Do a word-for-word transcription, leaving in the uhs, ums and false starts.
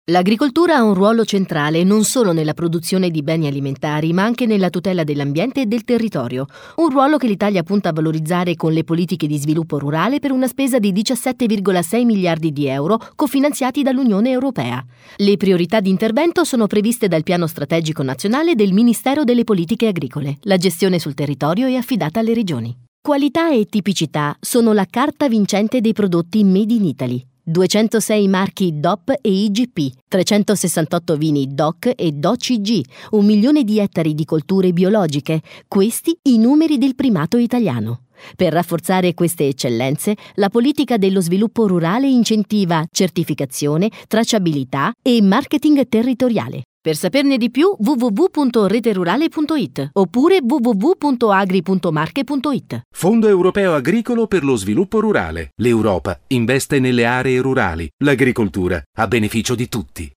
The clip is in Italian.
L'agricoltura ha un ruolo centrale non solo nella produzione di beni alimentari, ma anche nella tutela dell'ambiente e del territorio. Un ruolo che l'Italia punta a valorizzare con le politiche di sviluppo rurale per una spesa di diciassette virgola sei miliardi di euro cofinanziati dall'Unione Europea. Le priorità di intervento sono previste dal Piano Strategico Nazionale del Ministero delle Politiche Agricole. La gestione sul territorio è affidata alle regioni. Qualità e tipicità sono la carta vincente dei prodotti Made in Italy. duecentosei marchi D O P e I G P, trecentosessantotto vini D O C e D O C G, un milione di ettari di colture biologiche. Questi i numeri del primato italiano. Per rafforzare queste eccellenze, la politica dello sviluppo rurale incentiva certificazione, tracciabilità e marketing territoriale. Per saperne di più w w w punto reterurale punto i t oppure w w w punto agri punto marche punto i t. Fondo Europeo Agricolo per lo Sviluppo Rurale. L'Europa investe nelle aree rurali. L'agricoltura a beneficio di tutti.